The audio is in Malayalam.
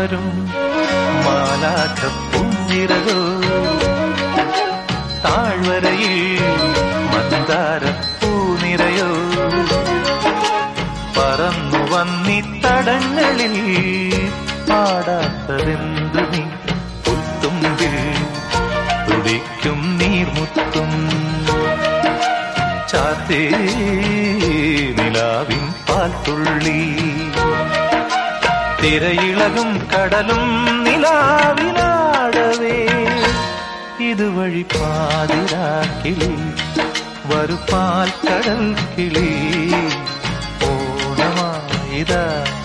വരും മാലാഖപ്പൂഞ്ചിറകോ താഴ്വരയിൽ മന്ദാര പൂനിരയോ പറന്നു വന്നിത്തടങ്ങളിൽ പാടാത്തതെന്തു നീ പുത്തുമ്പിൽ തുടിക്കും നീർമുത്തും ചാത്തേ നിലാവിൻ പാൽത്തുള്ളി തിരയിളകും കടലും നിലാവിനാടവേ ഇതുവഴി പാതിരാക്കിളി വരുപാൽ കടൽ കിളി ഓണമായിതാ